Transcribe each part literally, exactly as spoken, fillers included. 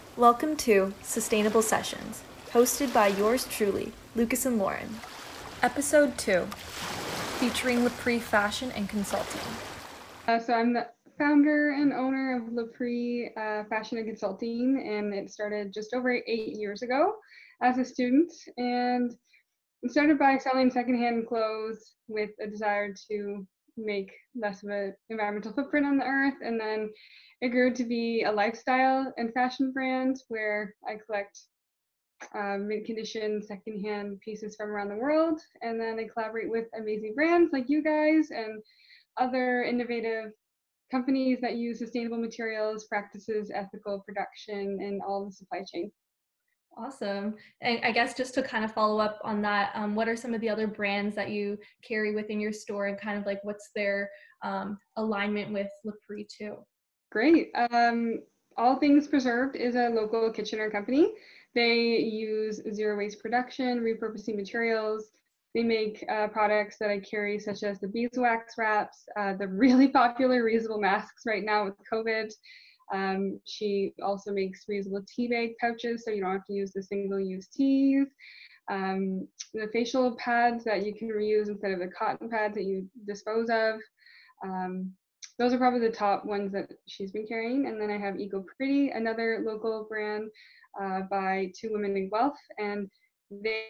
Welcome to Sustainable Sessions, hosted by yours truly, Lucas and Lauren. Episode two, featuring Lapri Fashion and Consulting. Uh, so I'm the founder and owner of Lapri uh, Fashion and Consulting, and it started just over eight years ago as a student. And it started by selling secondhand clothes with a desire to make less of an environmental footprint on the earth. And then it grew to be a lifestyle and fashion brand where I collect um, mid-condition secondhand pieces from around the world. And then I collaborate with amazing brands like you guys and other innovative companies that use sustainable materials, practices, ethical production, and all the supply chain. Awesome. And I guess just to kind of follow up on that, um, what are some of the other brands that you carry within your store, and kind of like what's their um, alignment with Lapri too? Great. Um, All Things Preserved is a local Kitchener company. They use zero waste production, repurposing materials. They make uh, products that I carry, such as the beeswax wraps, uh, the really popular reusable masks right now with COVID. Um, she also makes reusable tea bag pouches, so you don't have to use the single-use teas. Um, the facial pads that you can reuse instead of the cotton pads that you dispose of. Um, those are probably the top ones that she's been carrying. And then I have Eco Pretty, another local brand uh, by Two Women in Guelph, and they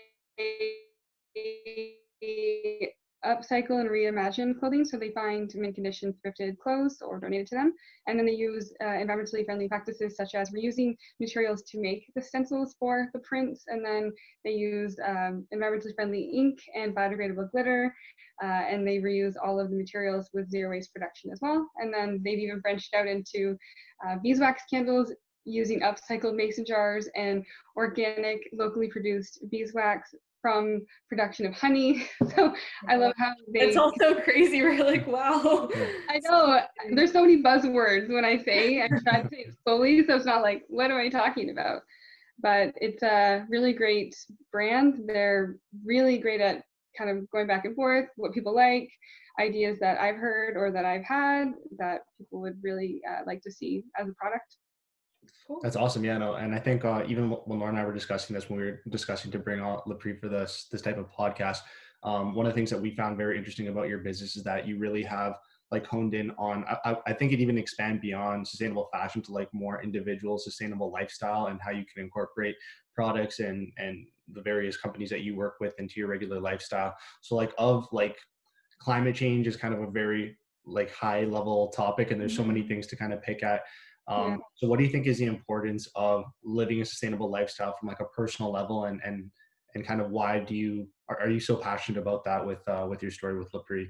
upcycle and reimagine clothing. So they find mid-condition thrifted clothes or donate it to them. And then they use uh, environmentally friendly practices such as reusing materials to make the stencils for the prints. And then they use um, environmentally friendly ink and biodegradable glitter. Uh, and they reuse all of the materials with zero waste production as well. And then they've even branched out into uh, beeswax candles using upcycled mason jars and organic, locally produced beeswax from production of honey. So I love how they— It's also crazy. We're like, wow. I know, there's so many buzzwords when I say, I try to say it slowly, so it's not like, what am I talking about? But it's a really great brand. They're really great at kind of going back and forth, what people like, ideas that I've heard or that I've had that people would really uh, like to see as a product. That's awesome. Yeah, no, and I think uh, even when Laura and I were discussing this, when we were discussing to bring on Lapri for this this type of podcast, um, one of the things that we found very interesting about your business is that you really have like honed in on. I, I think it even expand beyond sustainable fashion to like more individual sustainable lifestyle and how you can incorporate products and and the various companies that you work with into your regular lifestyle. So like of like climate change is kind of a very like high level topic, and there's so many things to kind of pick at. Um, Yeah. so what do you think is the importance of living a sustainable lifestyle from like a personal level, and and and kind of why do you are, are you so passionate about that with uh, with your story with Lapri?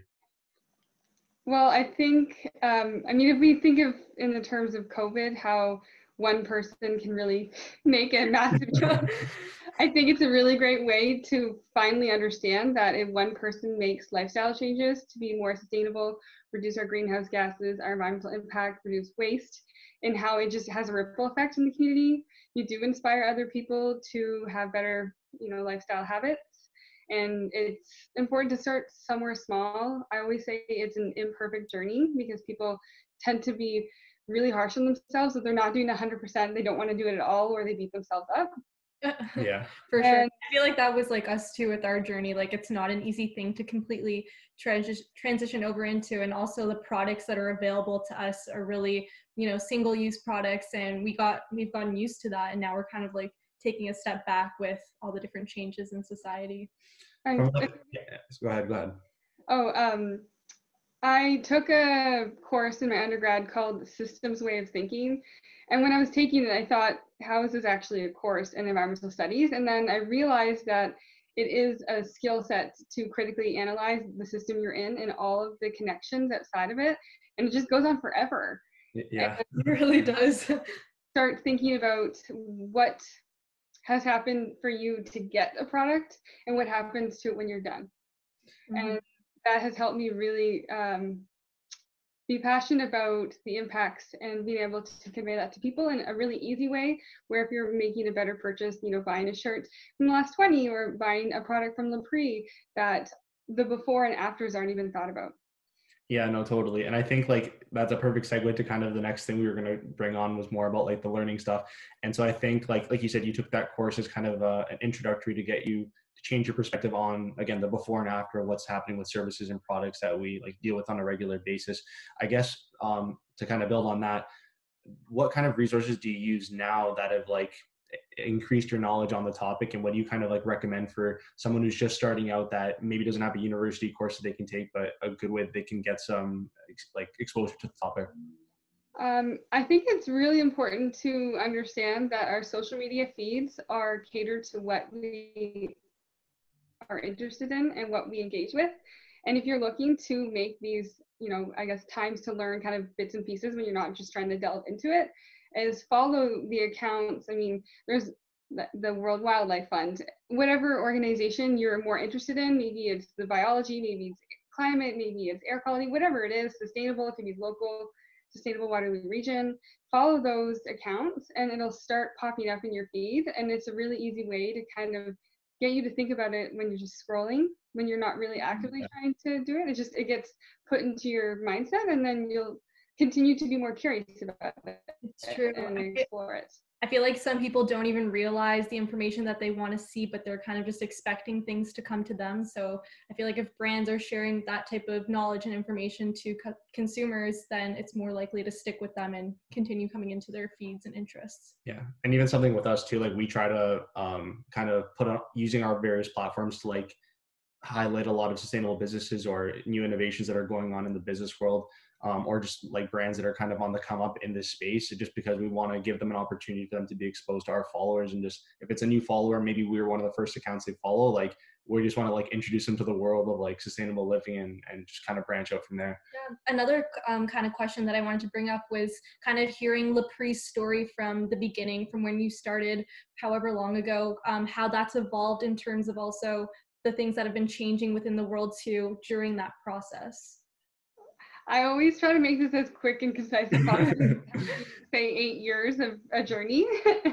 Well, I think, um, I mean, if we think of in the terms of COVID, how one person can really make a massive change, I think it's a really great way to finally understand that if one person makes lifestyle changes to be more sustainable, reduce our greenhouse gases, our environmental impact, reduce waste, and how it just has a ripple effect in the community, you do inspire other people to have better, you know, lifestyle habits. And it's important to start somewhere small. I always say it's an imperfect journey because people tend to be really harsh on themselves. If they're not doing one hundred percent, they don't want to do it at all, or they beat themselves up. Yeah, For sure. And I feel like that was like us too with our journey. Like it's not an easy thing to completely transi- transition over into. And also the products that are available to us are really, you know, single use products. And we got, we've gotten used to that. And now we're kind of like taking a step back with all the different changes in society. and from like, yeah, go ahead, go ahead. oh, um, I took a course in my undergrad called Systems Way of Thinking. And when I was taking it, I thought, how is this actually a course in environmental studies? And then I realized that it is a skill set to critically analyze the system you're in and all of the connections outside of it. And it just goes on forever. Yeah, It really does. Start thinking about what has happened for you to get a product and what happens to it when you're done. Mhm. And that has helped me really um, be passionate about the impacts and being able to convey that to people in a really easy way, where if you're making a better purchase, you know, buying a shirt from the last twenty or buying a product from Lapri, that the before and afters aren't even thought about. Yeah, no, totally. And I think like that's a perfect segue to kind of the next thing we were going to bring on was more about like the learning stuff. And so I think like like you said, you took that course as kind of a, an introductory to get you to change your perspective on, again, the before and after of what's happening with services and products that we like deal with on a regular basis. I guess um, to kind of build on that, what kind of resources do you use now that have like increased your knowledge on the topic, and what do you kind of like recommend for someone who's just starting out that maybe doesn't have a university course that they can take, but a good way that they can get some like exposure to the topic? Um, I think it's really important to understand that our social media feeds are catered to what we are interested in and what we engage with. And if you're looking to make these, you know, I guess times to learn kind of bits and pieces when you're not just trying to delve into it, is follow the accounts. I mean, there's the, the World Wildlife Fund, whatever organization you're more interested in, maybe it's the biology, maybe it's climate, maybe it's air quality, whatever it is, sustainable, it can be local, sustainable Waterloo region, follow those accounts and it'll start popping up in your feed. And it's a really easy way to kind of get you to think about it when you're just scrolling, when you're not really actively Yeah. trying to do it. It just, it gets put into your mindset and then you'll continue to be more curious about it. It's true. And I feel, explore it. I feel like some people don't even realize the information that they want to see, but they're kind of just expecting things to come to them. So I feel like if brands are sharing that type of knowledge and information to co- consumers, then it's more likely to stick with them and continue coming into their feeds and interests. Yeah. And even something with us too, like we try to um, kind of put on using our various platforms to like highlight a lot of sustainable businesses or new innovations that are going on in the business world, um, or just like brands that are kind of on the come up in this space, just because we want to give them an opportunity for them to be exposed to our followers. And just if it's a new follower, maybe we were one of the first accounts they follow, like we just want to like introduce them to the world of like sustainable living and, and just kind of branch out from there. Yeah. Another um, kind of question that I wanted to bring up was kind of hearing Leprie's story from the beginning, from when you started however long ago, um, how that's evolved in terms of also the things that have been changing within the world too during that process. I always try to make this as quick and concise as possible. Say eight years of a journey.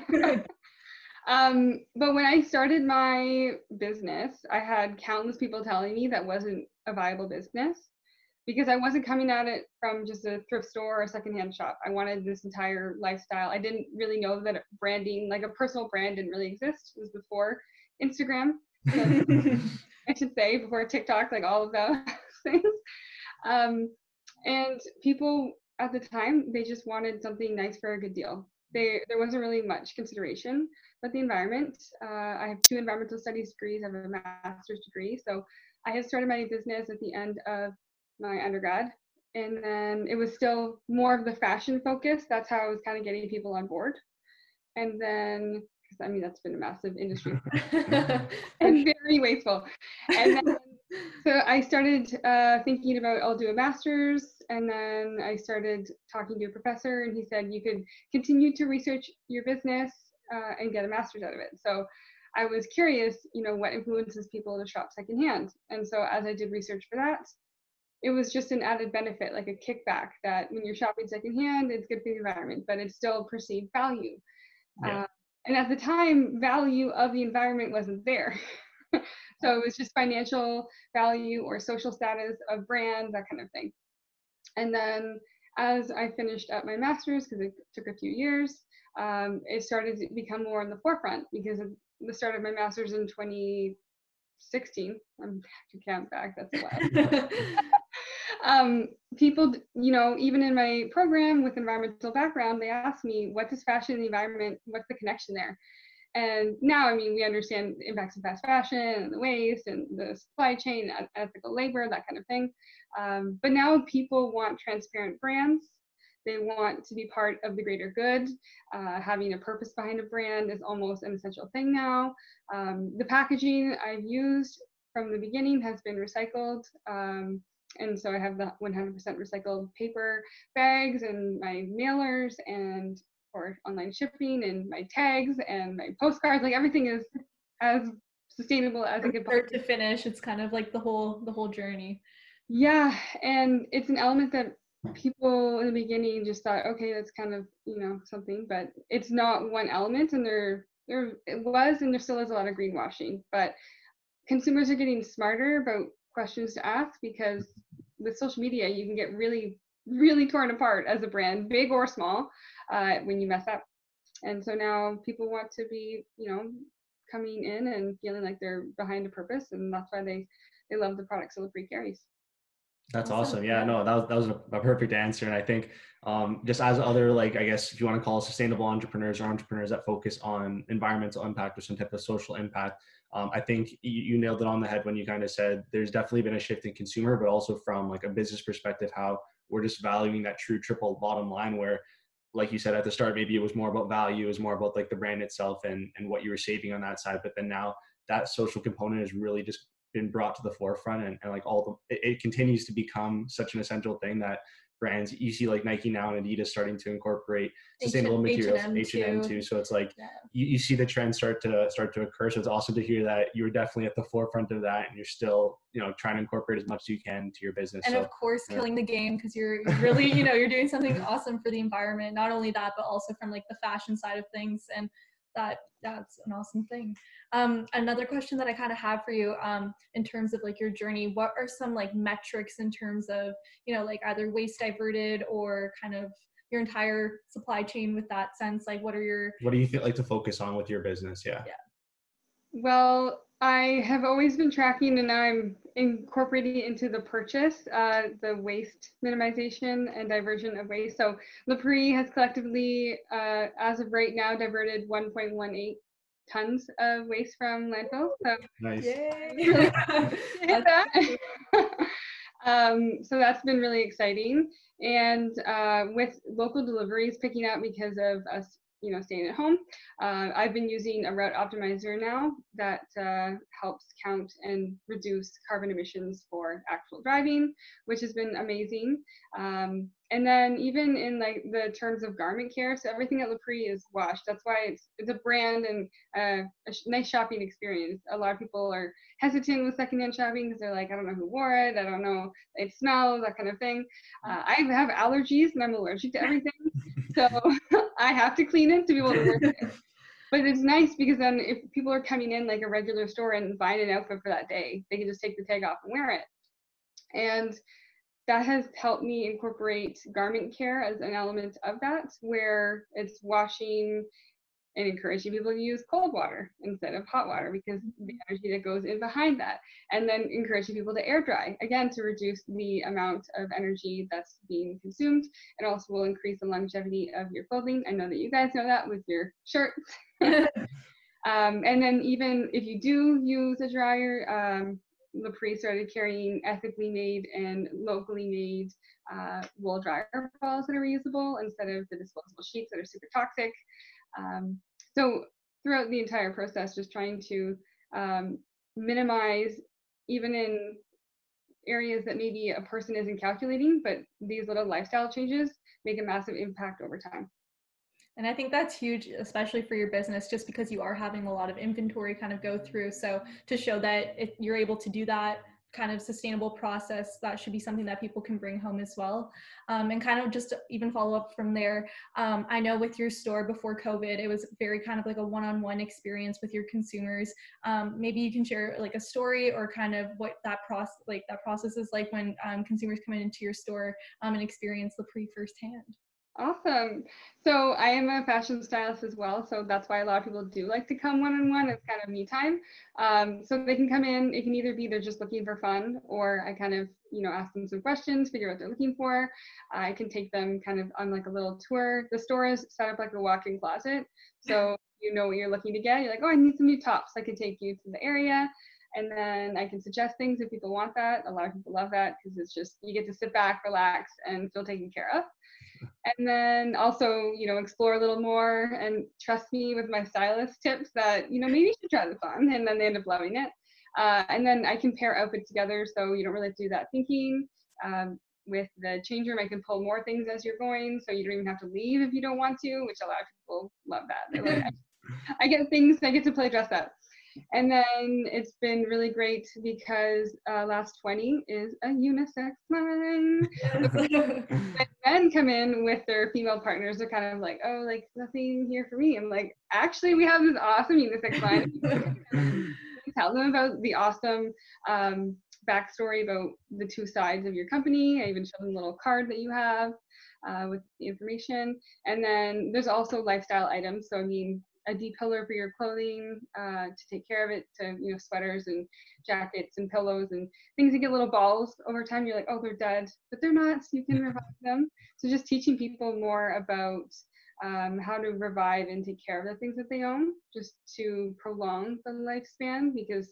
um, but when I started my business, I had countless people telling me that wasn't a viable business because I wasn't coming at it from just a thrift store or a secondhand shop. I wanted this entire lifestyle. I didn't really know that branding, like a personal brand, didn't really exist. It was before Instagram. So I should say before TikTok, like all of those things. Um, and people at the time, they just wanted something nice for a good deal. They, there wasn't really much consideration, but the environment, uh, I have two environmental studies degrees, I have a master's degree. So I had started my business at the end of my undergrad. And then it was still more of the fashion focus. That's how I was kind of getting people on board. And then I mean, that's been a massive industry and very wasteful. And then, so I started uh, thinking about, I'll do a master's. And then I started talking to a professor and he said, you could continue to research your business uh, and get a master's out of it. So I was curious, you know, what influences people to shop secondhand. And so as I did research for that, it was just an added benefit, like a kickback that when you're shopping secondhand, it's good for the environment, but it's still perceived value. Yeah. Uh, And at the time, value of the environment wasn't there. So it was just financial value or social status of brands, that kind of thing. And then as I finished up my master's, because it took a few years, um, it started to become more in the forefront because of the start of my master's in twenty sixteen. I'm back to count back, that's a while. Um, people, you know, even in my program with environmental background, they ask me, what does fashion and the environment, what's the connection there? And now, I mean, we understand the impacts of fast fashion and the waste and the supply chain, ethical labor, that kind of thing. Um, but now people want transparent brands. They want to be part of the greater good. Uh, having a purpose behind a brand is almost an essential thing now. Um, the packaging I've used from the beginning has been recycled. Um, And so I have the one hundred percent recycled paper bags and my mailers and for online shipping and my tags and my postcards, like everything is as sustainable as it could From start to finish, it's kind of like the whole the whole journey. Yeah, and it's an element that people in the beginning just thought, okay, that's kind of, you know, something, but it's not one element, and there there it was and there still is a lot of greenwashing, but consumers are getting smarter about questions to ask because with social media, you can get really, really torn apart as a brand, big or small, uh, when you mess up. And so now people want to be, you know, coming in and feeling like they're behind a purpose, and that's why they they love the products that LaPree carries. That's Awesome. awesome. Yeah, Yeah. no, that was, that was a, a perfect answer. And I think um, just as other, like, I guess if you want to call it sustainable entrepreneurs or entrepreneurs that focus on environmental impact or some type of social impact, um, I think you, you nailed it on the head when you kind of said there's definitely been a shift in consumer, but also from like a business perspective, how we're just valuing that true triple bottom line where, like you said at the start, maybe it was more about value, it was more about like the brand itself and, and what you were saving on that side. But then now that social component is really just been brought to the forefront, and, and like all the, it, it continues to become such an essential thing that brands, you see like Nike now and Adidas starting to incorporate sustainable H- materials, H&M H and M too. too. So it's like, Yeah. you, you see the trend start to start to occur. So it's awesome to hear that you're definitely at the forefront of that, and you're still, you know, trying to incorporate as much as you can to your business. And so, of course, yeah. killing the game, because you're really, you know, you're doing something awesome for the environment. Not only that, but also from like the fashion side of things, and that that's an awesome thing. Um, another question that I kind of have for you, um, in terms of like your journey, what are some like metrics in terms of, you know, like either waste diverted or kind of your entire supply chain with that sense? Like, what are your What do you feel like to focus on with your business? Yeah. Yeah. Well, I have always been tracking, and now I'm incorporating into the purchase, uh, the waste minimization and diversion of waste. So LaPree has collectively, uh, as of right now, diverted one point one eight tons of waste from landfills. So Nice. Yay! really hit that. um, so that's been really exciting. And uh, with local deliveries picking up because of us, you know, staying at home, uh, I've been using a route optimizer now that uh, helps count and reduce carbon emissions for actual driving, which has been amazing. Um, and then even in like the terms of garment care, so everything at LaPree is washed. That's why it's it's a brand and uh, a sh- nice shopping experience. A lot of people are hesitant with secondhand shopping because they're like, I don't know who wore it, I don't know, it smells, that kind of thing. Uh, I have allergies and I'm allergic to everything, so I have to clean it to be able to work it. But it's nice because then if people are coming in like a regular store and buying an outfit for that day, they can just take the tag off and wear it. And that has helped me incorporate garment care as an element of that, where it's washing and encouraging people to use cold water instead of hot water because the energy that goes in behind that. And then encouraging people to air dry, again, to reduce the amount of energy that's being consumed. It also will increase the longevity of your clothing. I know that you guys know that with your shirts. um, and then even if you do use a dryer, um, LaPree started carrying ethically made and locally made uh, wool dryer balls that are reusable instead of the disposable sheets that are super toxic. Um, so throughout the entire process, just trying to um, minimize, even in areas that maybe a person isn't calculating, but these little lifestyle changes make a massive impact over time. And I think that's huge, especially for your business, just because you are having a lot of inventory kind of go through. So to show that if you're able to do that kind of sustainable process, that should be something that people can bring home as well. Um, and kind of just even follow up from there. Um, I know with your store before COVID, it was very kind of like a one-on-one experience with your consumers. Um, maybe you can share like a story or kind of what that process, like that process is like when um, consumers come into your store um, and experience LaPree firsthand. Awesome. So I am a fashion stylist as well. So that's why a lot of people do like to come one-on-one. It's kind of me time. Um, so they can come in, it can either be they're just looking for fun, or I kind of, you know, ask them some questions, figure out what they're looking for. I can take them kind of on like a little tour. The store is set up like a walk-in closet. So you know what you're looking to get. You're like, oh, I need some new tops. I can take you to the area. And then I can suggest things if people want that. A lot of people love that because it's just, you get to sit back, relax, and feel taken care of. And then also, you know, explore a little more and trust me with my stylist tips that, you know, maybe you should try this on, and then they end up loving it. Uh, and then I can pair outfits together so you don't really have to do that thinking. Um, with the change room, I can pull more things as you're going, so you don't even have to leave if you don't want to, which a lot of people love that. They're like, I, I get things, I get to play dress up. And then it's been really great because uh, Last twenty is a unisex line. When men come in with their female partners, they're kind of like, oh, like nothing here for me. I'm like, actually, we have this awesome unisex line. Tell them about the awesome um, backstory about the two sides of your company. I even show them a little card that you have uh, with the information. And then there's also lifestyle items. So I mean, a deep pillar for your clothing uh, to take care of it, to, you know, sweaters and jackets and pillows and things that get little balls over time. You're like, oh, they're dead, but they're not, so you can revive them. So just teaching people more about um, how to revive and take care of the things that they own, just to prolong the lifespan, because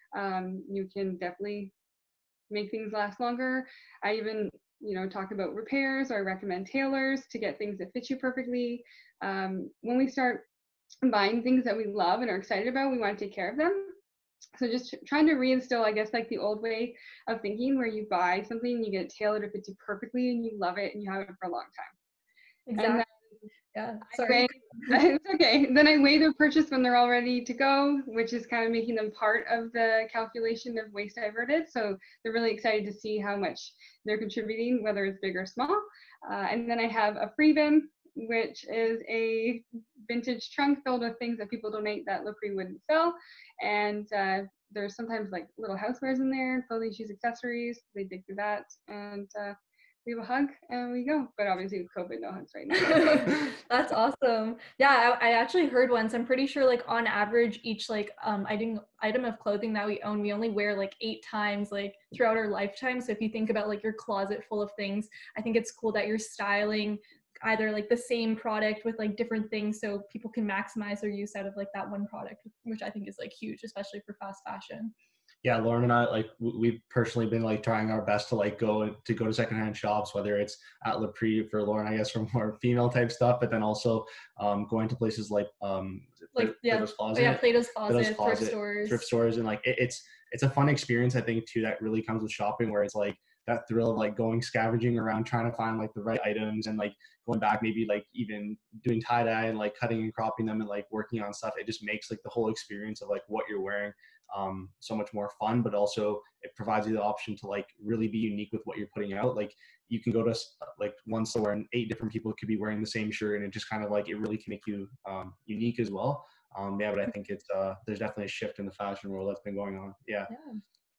um, you can definitely make things last longer. I even, you know, talk about repairs, or I recommend tailors to get things that fit you perfectly. Um, when we start buying things that we love and are excited about, we want to take care of them. So just trying to reinstill, I guess, like the old way of thinking, where you buy something and you get it tailored, it fits you perfectly, and you love it and you have it for a long time. Exactly. Then, yeah. Sorry. Weigh, it's okay. Then I weigh their purchase when they're all ready to go, which is kind of making them part of the calculation of waste diverted. So they're really excited to see how much they're contributing, whether it's big or small. Uh, and then I have a free bin, which is a vintage trunk filled with things that people donate that Leprix wouldn't sell. And uh, there's sometimes like little housewares in there, clothing, shoes, accessories. They dig through that. And uh, we have a hug and we go. But obviously with COVID, no hugs right now. That's awesome. Yeah, I, I actually heard once, I'm pretty sure like on average, each like um item, item of clothing that we own, we only wear like eight times like throughout our lifetime. So if you think about like your closet full of things, I think it's cool that you're styling either like the same product with like different things, so people can maximize their use out of like that one product, which I think is like huge, especially for fast fashion. Yeah, Lauren and I, like, we've personally been like trying our best to like go to go to secondhand shops, whether it's at Leprix for Lauren, I guess, for more female type stuff, but then also um, going to places like um, like yeah, Plato's Closet, oh, yeah, Plato's Closet, Plato's Closet, thrift stores, thrift stores, and like it, it's it's a fun experience, I think, too, that really comes with shopping, where it's like that thrill of like going scavenging around trying to find like the right items, and like going back, maybe like even doing tie-dye and like cutting and cropping them and like working on stuff. It just makes like the whole experience of like what you're wearing um so much more fun, but also it provides you the option to like really be unique with what you're putting out. Like you can go to like one store and eight different people could be wearing the same shirt, and it just kind of like it really can make you um unique as well. Um yeah, but I think it's uh there's definitely a shift in the fashion world that's been going on. Yeah, yeah.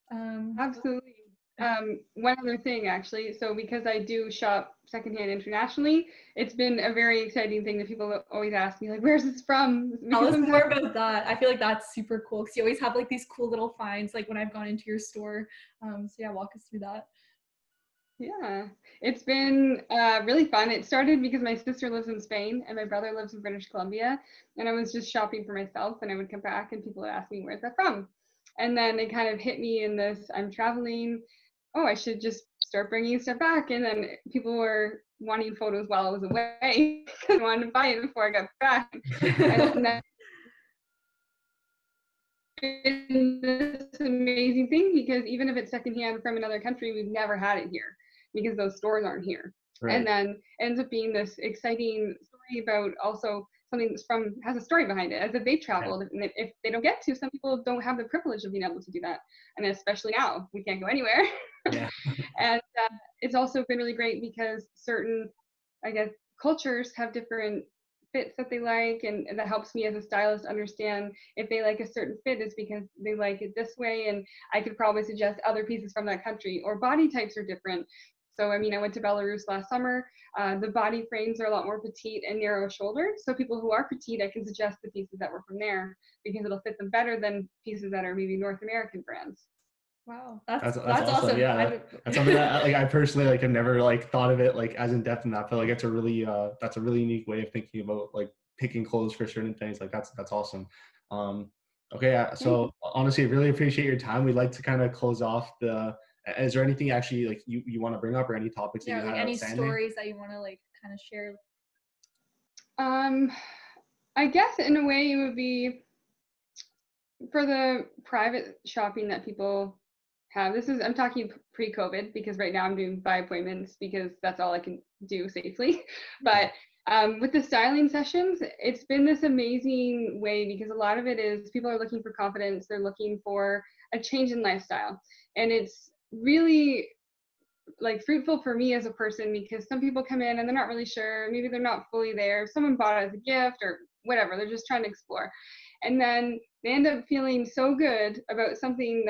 Um absolutely. Um, one other thing, actually, so because I do shop secondhand internationally, it's been a very exciting thing that people always ask me, like, where's this from? Tell us more about that. I feel like that's super cool, because you always have like these cool little finds, like when I've gone into your store. Um, so yeah, walk us through that. Yeah, it's been uh, really fun. It started because my sister lives in Spain and my brother lives in British Columbia, and I was just shopping for myself, and I would come back and people would ask me, where's that from? And then it kind of hit me in this, I'm traveling, oh, I should just start bringing stuff back. And then people were wanting photos while I was away because I wanted to buy it before I got back. And then this amazing thing, because even if it's secondhand from another country, we've never had it here because those stores aren't here. Right. And then ends up being this exciting story about also something that's from, has a story behind it, as if they traveled. Yeah. And if they don't get to, some people don't have the privilege of being able to do that. And especially now, we can't go anywhere. Yeah. And uh, it's also been really great because certain, I guess, cultures have different fits that they like, and that helps me as a stylist understand if they like a certain fit is because they like it this way, and I could probably suggest other pieces from that country. Or body types are different. So I mean, I went to Belarus last summer. Uh, the body frames are a lot more petite and narrow shouldered, so people who are petite, I can suggest the pieces that were from there because it'll fit them better than pieces that are maybe North American brands. Wow, that's that's, that's, that's awesome. awesome. Yeah, that, that's something that like I personally like have never like thought of it like as in depth in that. I feel like it's a really uh that's a really unique way of thinking about like picking clothes for certain things. Like that's that's awesome. Um, okay, uh, so honestly, really appreciate your time. We'd like to kind of close off the. Is there anything actually like you you want to bring up, or any topics yeah, that you like have any outstanding? stories that you want to like kind of share? Um, I guess in a way it would be for the private shopping that people have. This is, I'm talking pre-COVID, because right now I'm doing by appointments because that's all I can do safely. But um, with the styling sessions, it's been this amazing way, because a lot of it is people are looking for confidence. They're looking for a change in lifestyle. And it's really like fruitful for me as a person, because some people come in and they're not really sure. Maybe they're not fully there. Someone bought it as a gift or whatever. They're just trying to explore. And then they end up feeling so good about something that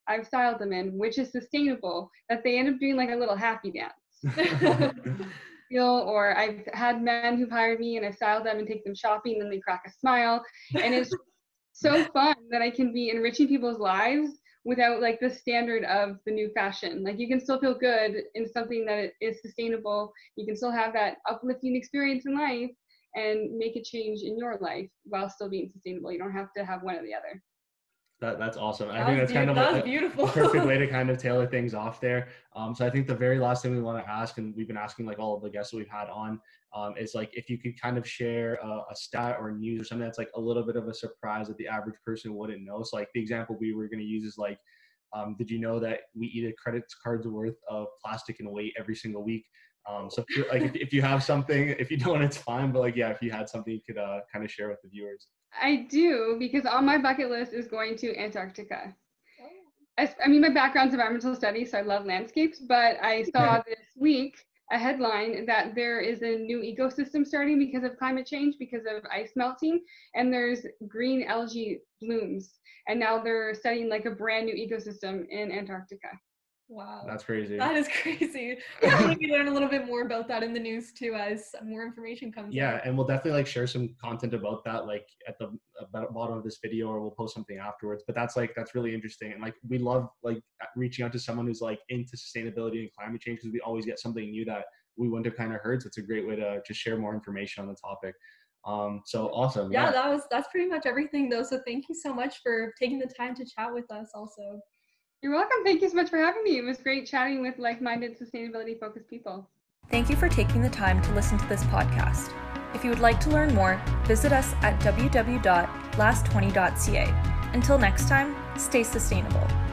I've styled them in, which is sustainable, that they end up doing like a little happy dance. Or I've had men who've hired me and I styled them and take them shopping and they crack a smile. And it's so fun that I can be enriching people's lives without like the standard of the new fashion. Like you can still feel good in something that is sustainable. You can still have that uplifting experience in life and make a change in your life while still being sustainable. You don't have to have one or the other. That, that's awesome. That I think that's kind of that a, was beautiful. a perfect way to kind of tailor things off there. Um, so I think the very last thing we want to ask, and we've been asking like all of the guests that we've had on, um, is like if you could kind of share a, a stat or news or something that's like a little bit of a surprise that the average person wouldn't know. So like the example we were going to use is like, um, did you know that we eat a credit card's worth of plastic and weight every single week? Um, so if, like if, if you have something, if you don't, it's fine. But like, yeah, if you had something you could uh, kind of share with the viewers. I do, because on my bucket list is going to Antarctica. I, I mean, my background's environmental studies, so I love landscapes, but I saw this week a headline that there is a new ecosystem starting because of climate change, because of ice melting, and there's green algae blooms. And now they're setting like a brand new ecosystem in Antarctica. Wow. That's crazy. That is crazy. Hopefully we learn a little bit more about that in the news too as more information comes yeah out. And we'll definitely like share some content about that like at the bottom of this video, or we'll post something afterwards. But that's like that's really interesting, and like we love like reaching out to someone who's like into sustainability and climate change, because we always get something new that we wouldn't have kind of heard. So it's a great way to just share more information on the topic. Um so awesome. Yeah, yeah that was that's pretty much everything though, so thank you so much for taking the time to chat with us also. You're welcome. Thank you so much for having me. It was great chatting with like-minded, sustainability-focused people. Thank you for taking the time to listen to this podcast. If you would like to learn more, visit us at w w w dot last twenty dot c a. Until next time, stay sustainable.